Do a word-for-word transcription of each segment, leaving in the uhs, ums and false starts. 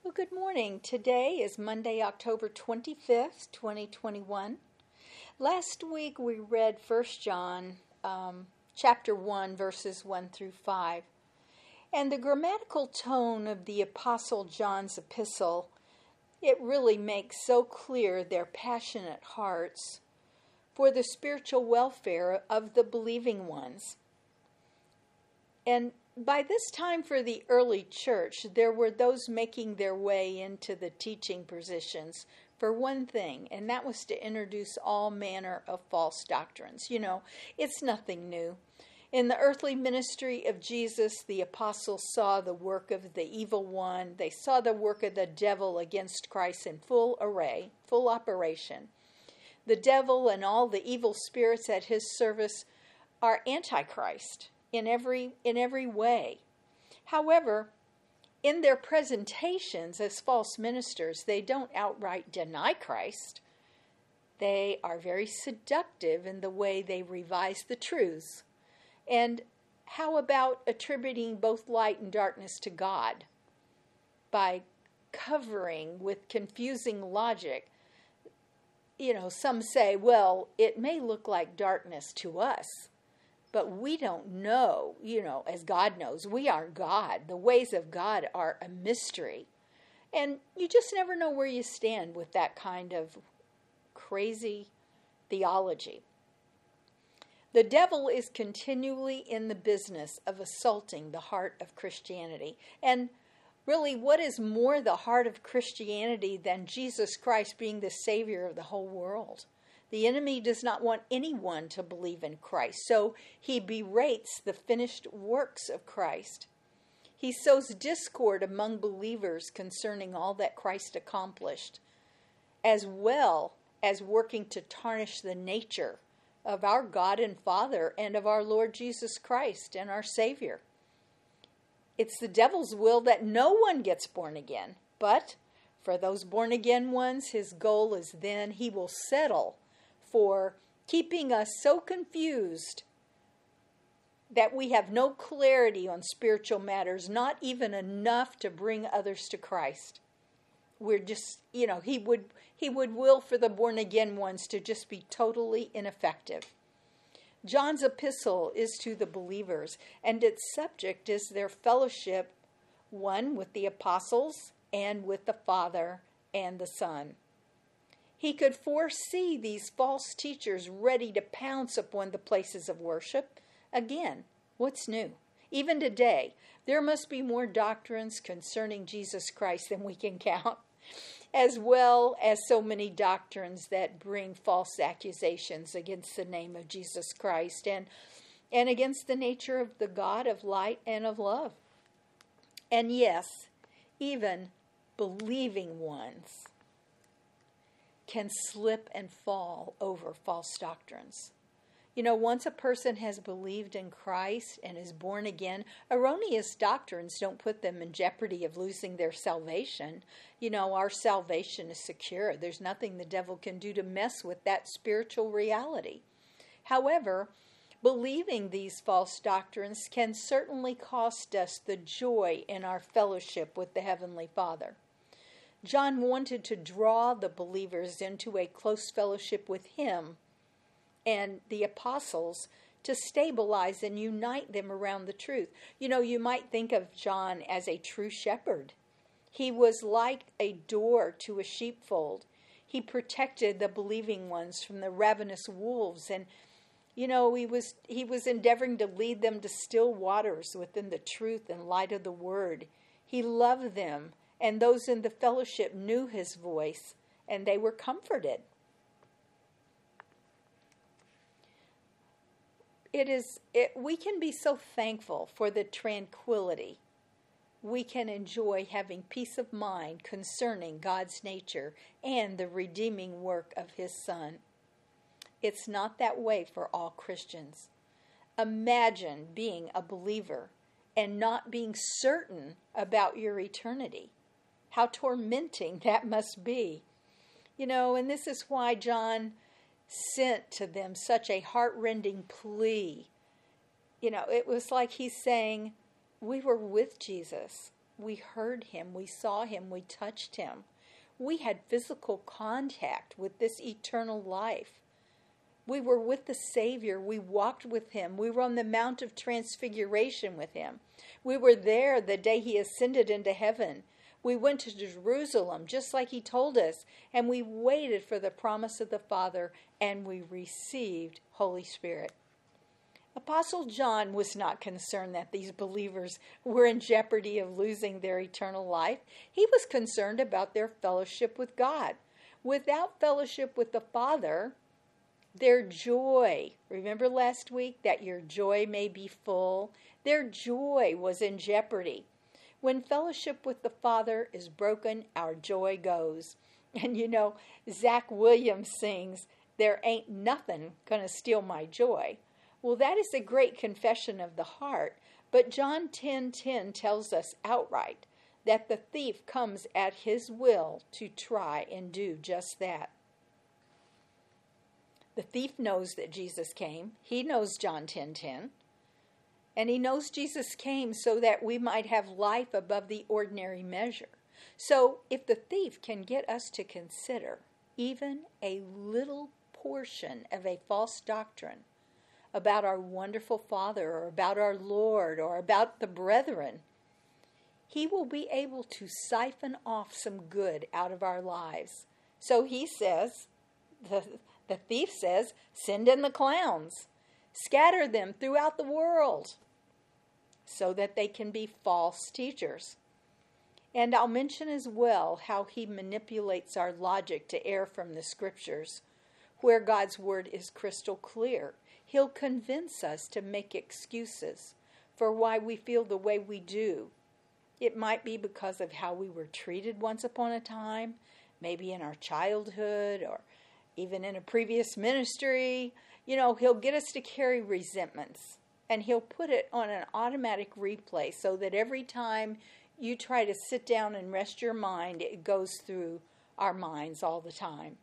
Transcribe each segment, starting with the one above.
Well, good morning. Today is Monday, October twenty-fifth, twenty twenty-one. Last week we read First John um, chapter one, verses one through five. And the grammatical tone of the Apostle John's epistle, it really makes so clear their passionate hearts for the spiritual welfare of the believing ones. And by this time for the early church, there were those making their way into the teaching positions for one thing, and that was to introduce all manner of false doctrines. You know, it's nothing new. In the earthly ministry of Jesus, the apostles saw the work of the evil one. They saw the work of the devil against Christ in full array, full operation. The devil and all the evil spirits at his service are antichrist in every in every way. However, in their presentations as false ministers, they don't outright deny Christ. They are very seductive in the way they revise the truths. And how about attributing both light and darkness to God by covering with confusing logic? You know, some say, well, it may look like darkness to us, but we don't know, you know, as God knows. We are God. The ways of God are a mystery. And you just never know where you stand with that kind of crazy theology. The devil is continually in the business of assaulting the heart of Christianity. And really, what is more the heart of Christianity than Jesus Christ being the Savior of the whole world? The enemy does not want anyone to believe in Christ, so he berates the finished works of Christ. He sows discord among believers concerning all that Christ accomplished, as well as working to tarnish the nature of our God and Father and of our Lord Jesus Christ and our Savior. It's the devil's will that no one gets born again, but for those born again ones, his goal is then he will settle for keeping us so confused that we have no clarity on spiritual matters, not even enough to bring others to Christ. We're just, you know, he would he would will for the born again ones to just be totally ineffective. John's epistle is to the believers, and its subject is their fellowship, one with the apostles and with the Father and the Son. He could foresee these false teachers ready to pounce upon the places of worship. Again, what's new? Even today, there must be more doctrines concerning Jesus Christ than we can count, as well as so many doctrines that bring false accusations against the name of Jesus Christ and, and against the nature of the God of light and of love. And yes, even believing ones can slip and fall over false doctrines. You know, once a person has believed in Christ and is born again, erroneous doctrines don't put them in jeopardy of losing their salvation. You know, our salvation is secure. There's nothing the devil can do to mess with that spiritual reality. However, believing these false doctrines can certainly cost us the joy in our fellowship with the Heavenly Father. John wanted to draw the believers into a close fellowship with him and the apostles to stabilize and unite them around the truth. You know, you might think of John as a true shepherd. He was like a door to a sheepfold. He protected the believing ones from the ravenous wolves, and you know, he was he was endeavoring to lead them to still waters within the truth and light of the word. He loved them, and those in the fellowship knew his voice, and they were comforted. It is, it, we can be so thankful for the tranquility we can enjoy having peace of mind concerning God's nature and the redeeming work of his Son. It's not that way for all Christians. Imagine being a believer and not being certain about your eternity. How tormenting that must be. You know, and this is why John sent to them such a heart-rending plea. You know, it was like he's saying, we were with Jesus. We heard him, we saw him, we touched him. We had physical contact with this eternal life. We were with the Savior. We walked with him. We were on the Mount of Transfiguration with him. We were there the day he ascended into heaven. We went to Jerusalem just like he told us, and we waited for the promise of the Father, and we received Holy Spirit. Apostle John was not concerned that these believers were in jeopardy of losing their eternal life. He was concerned about their fellowship with God. Without fellowship with the Father, their joy, remember last week that your joy may be full? Their joy was in jeopardy. When fellowship with the Father is broken, our joy goes. And you know, Zach Williams sings, "There ain't nothing gonna steal my joy." Well, that is a great confession of the heart, but John ten ten tells us outright that the thief comes at his will to try and do just that. The thief knows that Jesus came. He knows John ten ten. And he knows Jesus came so that we might have life above the ordinary measure. So if the thief can get us to consider even a little portion of a false doctrine about our wonderful Father or about our Lord or about the brethren, he will be able to siphon off some good out of our lives. So he says, the, the thief says, send in the clowns. Scatter them throughout the world so that they can be false teachers. And I'll mention as well how he manipulates our logic to err from the scriptures, where God's word is crystal clear. He'll convince us to make excuses for why we feel the way we do. It might be because of how we were treated once upon a time, maybe in our childhood or even in a previous ministry. You know, he'll get us to carry resentments, and he'll put it on an automatic replay so that every time you try to sit down and rest your mind, it goes through our minds all the time.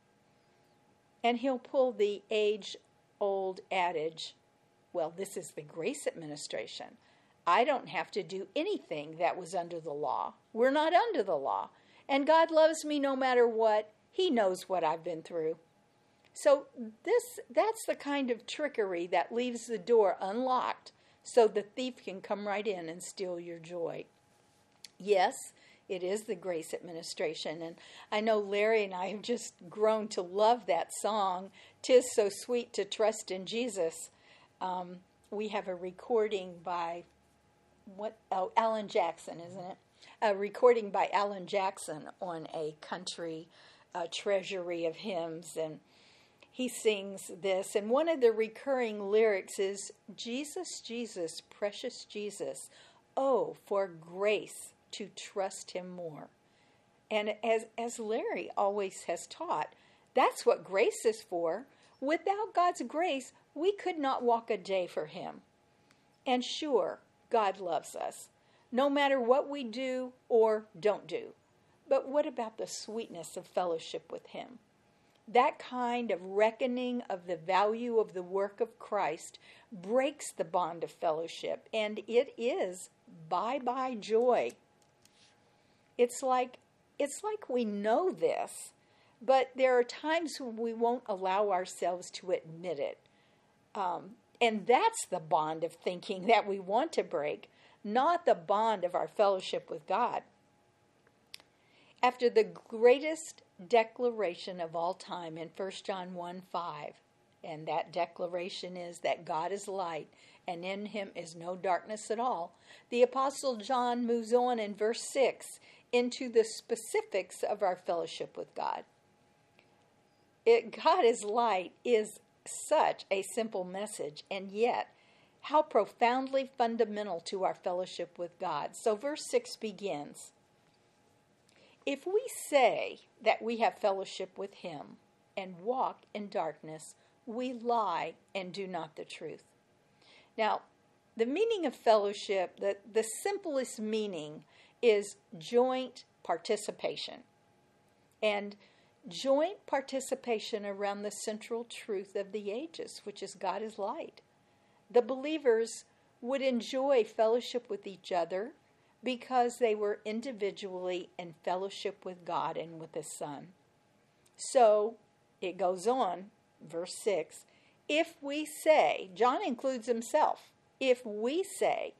And he'll pull the age-old adage, well, this is the grace administration. I don't have to do anything that was under the law. We're not under the law. And God loves me no matter what. He knows what I've been through. So this that's the kind of trickery that leaves the door unlocked so the thief can come right in and steal your joy. Yes, it is the grace administration. And I know Larry and I have just grown to love that song, "'Tis So Sweet to Trust in Jesus." Um, we have a recording by, what? Oh, Alan Jackson, isn't it? A recording by Alan Jackson on a country uh, treasury of hymns. And he sings this. And one of the recurring lyrics is, "Jesus, Jesus, precious Jesus, oh, for grace to trust him more." And as, as Larry always has taught, that's what grace is for. Without God's grace, we could not walk a day for him. And sure, God loves us, no matter what we do or don't do. But what about the sweetness of fellowship with him? That kind of reckoning of the value of the work of Christ breaks the bond of fellowship, and it is bye-bye joy. It's like it's like we know this, but there are times when we won't allow ourselves to admit it. Um, and that's the bond of thinking that we want to break, not the bond of our fellowship with God. After the greatest declaration of all time in First John one five, and that declaration is that God is light, and in him is no darkness at all, the Apostle John moves on in verse six into the specifics of our fellowship with God. It, God is light is such a simple message, and yet how profoundly fundamental to our fellowship with God. So verse six begins, "If we say that we have fellowship with him and walk in darkness, we lie and do not the truth." Now, the meaning of fellowship, the, the simplest meaning is joint participation. And joint participation around the central truth of the ages, which is God is light. The believers would enjoy fellowship with each other because they were individually in fellowship with God and with His Son. So, it goes on, verse six, if we say, John includes himself, if we say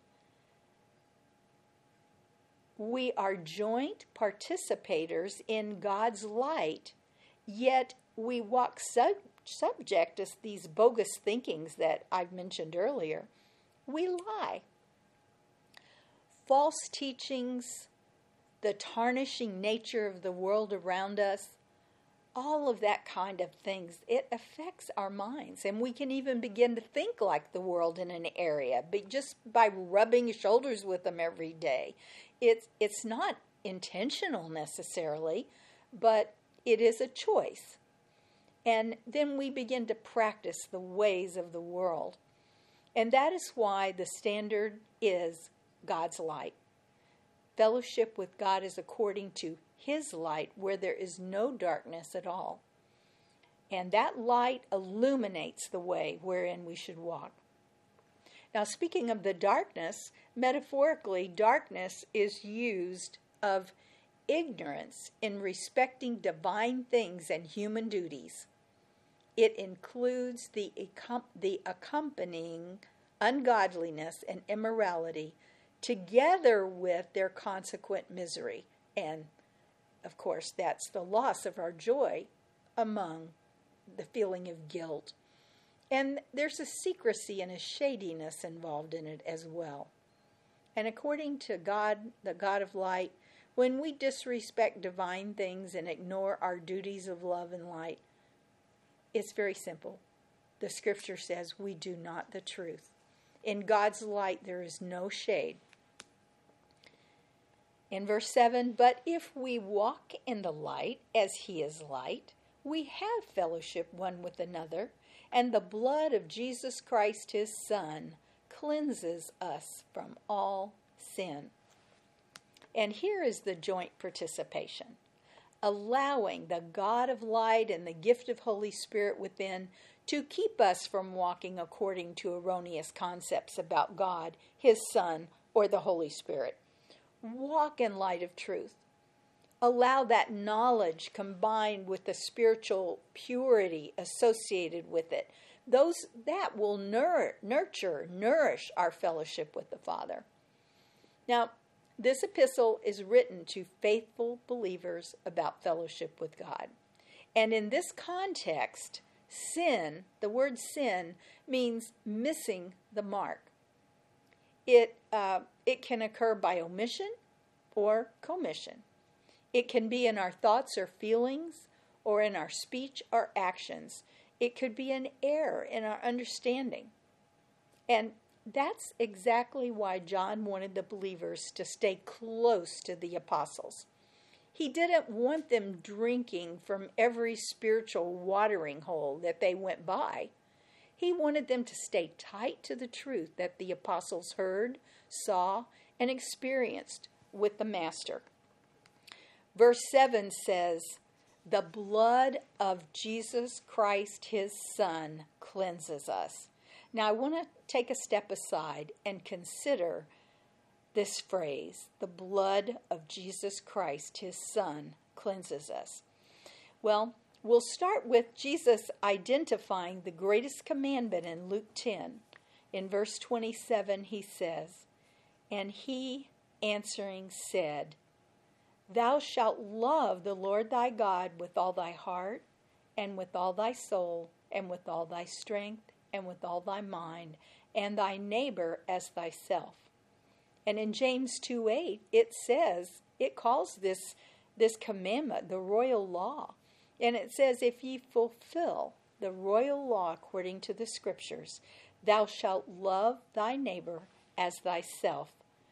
we are joint participators in God's light, yet we walk sub- subject to these bogus thinkings that I've mentioned earlier, we lie. False teachings, the tarnishing nature of the world around us, all of that kind of things, it affects our minds. And we can even begin to think like the world in an area, but just by rubbing shoulders with them every day. It's, it's not intentional necessarily, but it is a choice. And then we begin to practice the ways of the world. And that is why the standard is God's light. Fellowship with God is according to His light, where there is no darkness at all. And that light illuminates the way wherein we should walk. Now, speaking of the darkness, metaphorically, darkness is used of ignorance in respecting divine things and human duties. It includes the, the accompanying ungodliness and immorality together with their consequent misery. And, of course, that's the loss of our joy among the feeling of guilt. And there's a secrecy and a shadiness involved in it as well. And according to God, the God of light, when we disrespect divine things and ignore our duties of love and light, it's very simple. The scripture says we do not the truth. In God's light, there is no shade. In verse seven, but if we walk in the light as He is light, we have fellowship one with another, and the blood of Jesus Christ, His Son, cleanses us from all sin. And here is the joint participation. Allowing the God of light and the gift of Holy Spirit within to keep us from walking according to erroneous concepts about God, His Son, or the Holy Spirit. Walk in light of truth. Allow that knowledge combined with the spiritual purity associated with it. Those that will nur- nurture, nourish our fellowship with the Father. Now, this epistle is written to faithful believers about fellowship with God. And in this context, sin, the word sin, means missing the mark. It, uh, it can occur by omission or commission. It can be in our thoughts or feelings, or in our speech or actions. It could be an error in our understanding. And that's exactly why John wanted the believers to stay close to the apostles. He didn't want them drinking from every spiritual watering hole that they went by. He wanted them to stay tight to the truth that the apostles heard, saw, and experienced with the Master. Verse seven says, the blood of Jesus Christ, His Son, cleanses us. Now, I want to take a step aside and consider this phrase, the blood of Jesus Christ, His Son, cleanses us. Well, we'll start with Jesus identifying the greatest commandment in Luke ten. In verse twenty-seven, He says, and He answering said, thou shalt love the Lord thy God with all thy heart, and with all thy soul, and with all thy strength, and with all thy mind, and thy neighbor as thyself. And in James two eight, it says, it calls this, this commandment the royal law. And it says, if ye fulfill the royal law according to the scriptures, thou shalt love thy neighbor as thyself.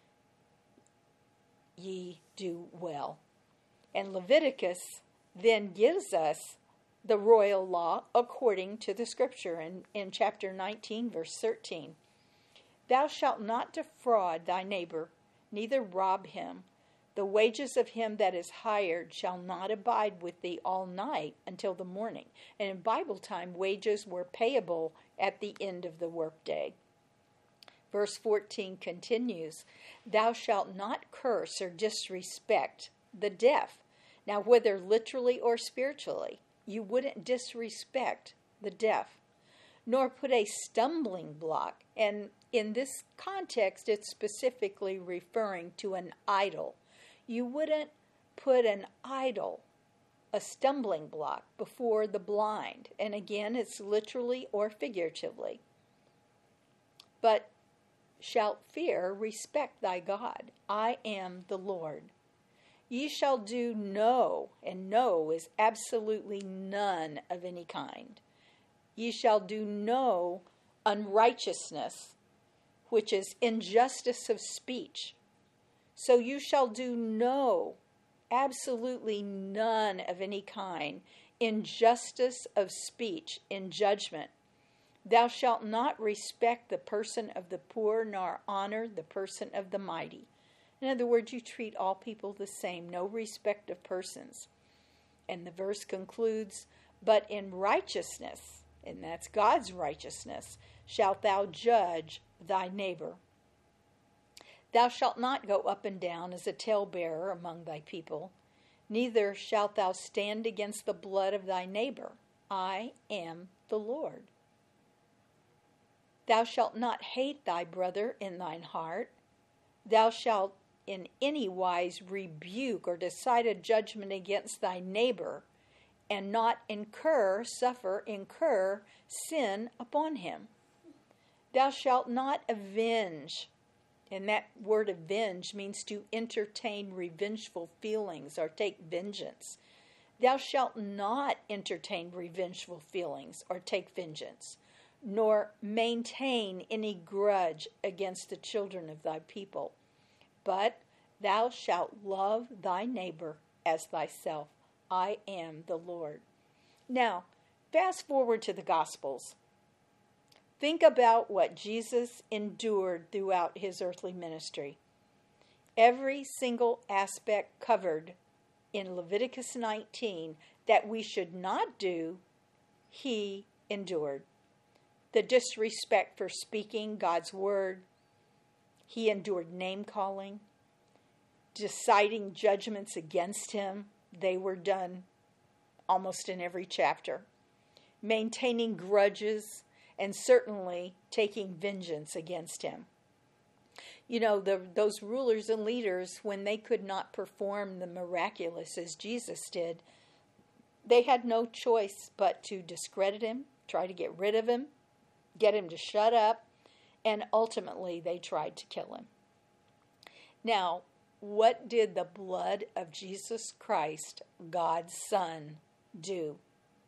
Ye do well. And Leviticus then gives us the royal law according to the scripture in, in chapter nineteen, verse thirteen. Thou shalt not defraud thy neighbor, neither rob him. The wages of him that is hired shall not abide with thee all night until the morning. And in Bible time, wages were payable at the end of the workday. Verse fourteen continues, thou shalt not curse or disrespect the deaf. Now, whether literally or spiritually, you wouldn't disrespect the deaf, nor put a stumbling block. And in this context, it's specifically referring to an idol. You wouldn't put an idol, a stumbling block, before the blind. And again, it's literally or figuratively. But shalt fear, respect thy God. I am the Lord. Ye shall do no, and no is absolutely none of any kind. Ye shall do no unrighteousness, which is injustice of speech. So you shall do no, absolutely none of any kind, injustice of speech in judgment. Thou shalt not respect the person of the poor, nor honor the person of the mighty. In other words, you treat all people the same, no respect of persons. And the verse concludes, but in righteousness, and that's God's righteousness, shalt thou judge thy neighbor. Thou shalt not go up and down as a talebearer among thy people, neither shalt thou stand against the blood of thy neighbor. I am the Lord. Thou shalt not hate thy brother in thine heart. Thou shalt in any wise rebuke or decide a judgment against thy neighbor, and not incur, suffer, incur sin upon him. Thou shalt not avenge. And that word avenge means to entertain revengeful feelings or take vengeance. Thou shalt not entertain revengeful feelings or take vengeance, nor maintain any grudge against the children of thy people. But thou shalt love thy neighbor as thyself. I am the Lord. Now, fast forward to the Gospels. Think about what Jesus endured throughout his earthly ministry. Every single aspect covered in Leviticus nineteen that we should not do, he endured. The disrespect for speaking God's word. He endured name-calling, deciding judgments against him. They were done almost in every chapter. Maintaining grudges, and certainly taking vengeance against him. You know, the, those rulers and leaders, when they could not perform the miraculous as Jesus did, they had no choice but to discredit him, try to get rid of him, get him to shut up, and ultimately they tried to kill him. Now, what did the blood of Jesus Christ, God's Son, do?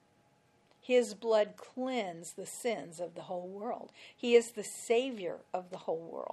His blood cleansed the sins of the whole world. He is the Savior of the whole world.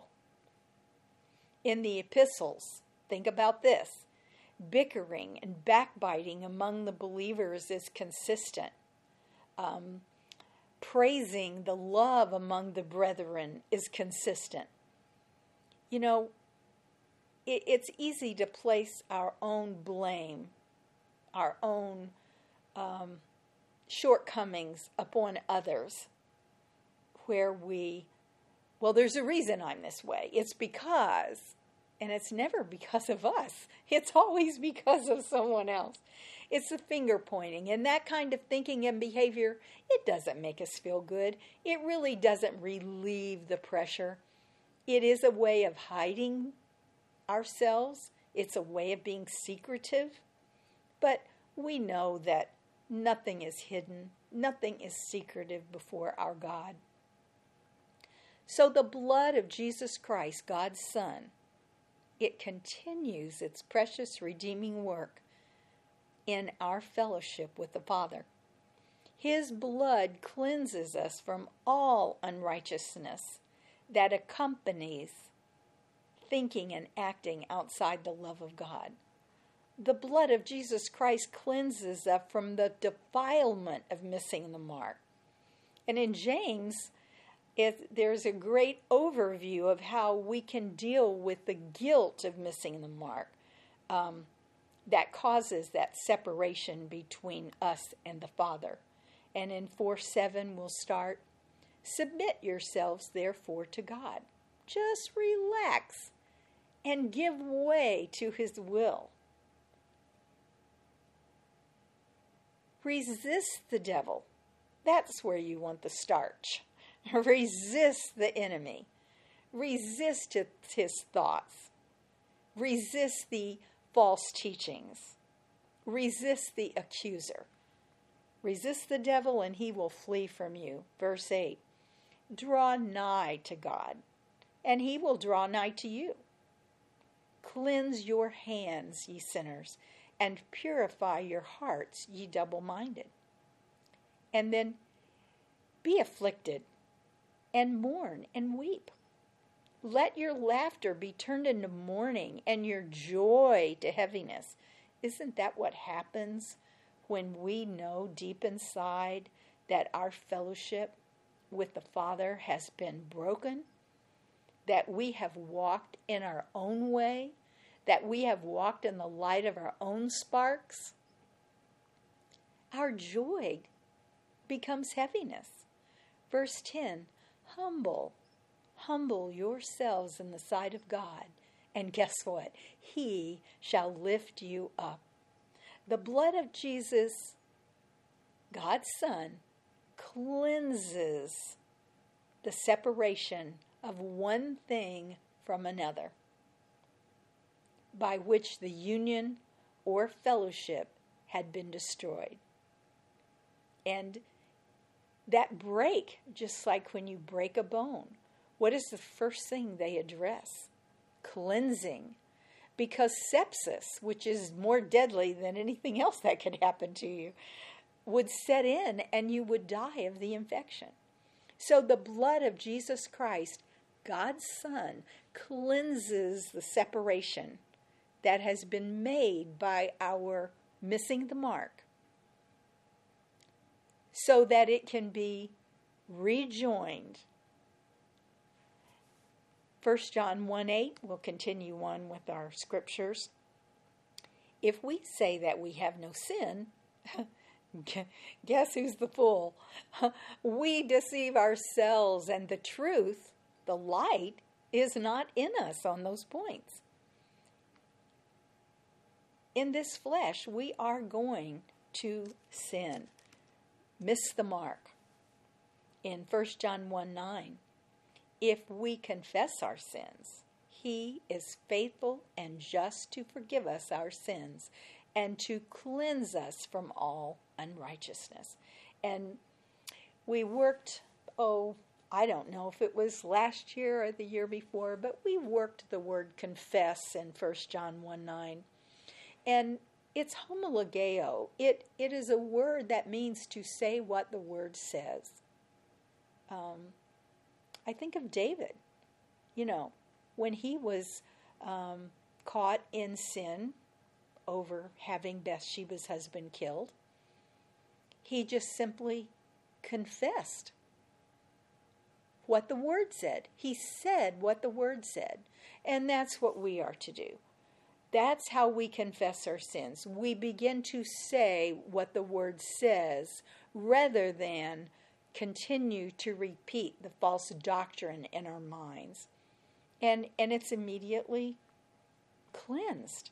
In the epistles, think about this. Bickering and backbiting among the believers is consistent. Um, praising the love among the brethren is consistent. You know, it, it's easy to place our own blame, our own um, shortcomings upon others, where we, well, there's a reason I'm this way. It's because, and it's never because of us. It's always because of someone else. It's the finger pointing, and that kind of thinking and behavior, it doesn't make us feel good. It really doesn't relieve the pressure. It is a way of hiding ourselves. It's a way of being secretive. But we know that nothing is hidden. Nothing is secretive before our God. So the blood of Jesus Christ, God's Son, it continues its precious redeeming work in our fellowship with the Father. His blood cleanses us from all unrighteousness that accompanies thinking and acting outside the love of God. The blood of Jesus Christ cleanses us from the defilement of missing the mark. And in James, it, there's a great overview of how we can deal with the guilt of missing the mark um, that causes that separation between us and the Father. And in four seven we'll start, submit yourselves therefore to God. Just relax and give way to his will. Resist the devil. That's where you want the starch. Resist the enemy. Resist his thoughts. Resist the false teachings. Resist the accuser. Resist the devil and he will flee from you. Verse eight. Draw nigh to God, and he will draw nigh to you. Cleanse your hands, ye sinners, and purify your hearts, ye double-minded. And then be afflicted, and mourn, and weep. Let your laughter be turned into mourning, and your joy to heaviness. Isn't that what happens when we know deep inside that our fellowship with the Father has been broken? That we have walked in our own way? That we have walked in the light of our own sparks? Our joy becomes heaviness. Verse ten, humble, humble yourselves in the sight of God, and guess what? He shall lift you up. The blood of Jesus, God's Son, cleanses the separation of one thing from another, by which the union or fellowship had been destroyed. And that break, just like when you break a bone, what is the first thing they address? Cleansing. Because sepsis, which is more deadly than anything else that could happen to you, would set in and you would die of the infection. So the blood of Jesus Christ, God's Son, cleanses the separation that has been made by our missing the mark, so that it can be rejoined. First John one eight, we'll continue on with our scriptures. If we say that we have no sin, guess who's the fool? We deceive ourselves, and the truth, the light, is not in us on those points. In this flesh, we are going to sin, miss the mark. In First John one nine, if we confess our sins, he is faithful and just to forgive us our sins and to cleanse us from all unrighteousness. And we worked, oh, I don't know if it was last year or the year before, but we worked the word confess in First John one nine. And it's homologeo. It, it is a word that means to say what the word says. Um, I think of David, you know, when he was um, caught in sin over having Bathsheba's husband killed, he just simply confessed what the word said. He said what the word said. And that's what we are to do. That's how we confess our sins. We begin to say what the word says rather than continue to repeat the false doctrine in our minds. And, and it's immediately cleansed.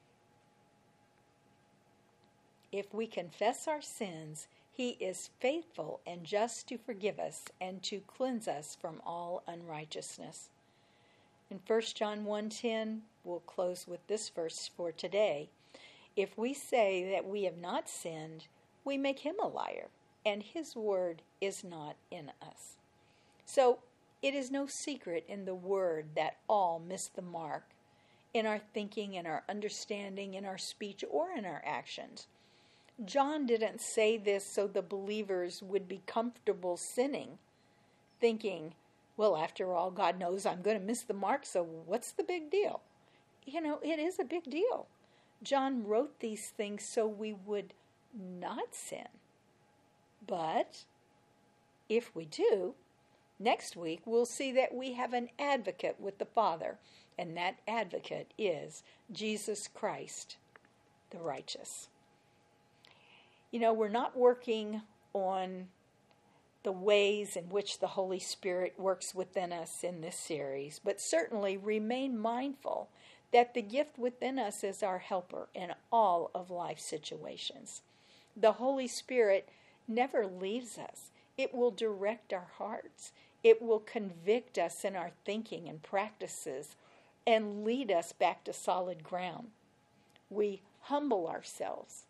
If we confess our sins, he is faithful and just to forgive us and to cleanse us from all unrighteousness. In First John one ten, we'll close with this verse for today. If we say that we have not sinned, we make him a liar, and his word is not in us. So it is no secret in the word that all miss the mark in our thinking, in our understanding, in our speech, or in our actions. John didn't say this so the believers would be comfortable sinning, thinking, well, after all, God knows I'm going to miss the mark, so what's the big deal? You know, it is a big deal. John wrote these things so we would not sin. But if we do, next week we'll see that we have an advocate with the Father, and that advocate is Jesus Christ, the righteous. You know, we're not working on the ways in which the Holy Spirit works within us in this series, but certainly remain mindful that the gift within us is our helper in all of life situations. The Holy Spirit never leaves us. It will direct our hearts. It will convict us in our thinking and practices and lead us back to solid ground. We humble ourselves.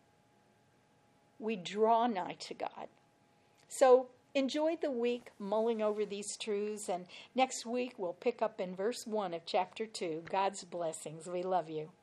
We draw nigh to God. So enjoy the week mulling over these truths, and next week we'll pick up in verse one of chapter two, God's blessings. We love you.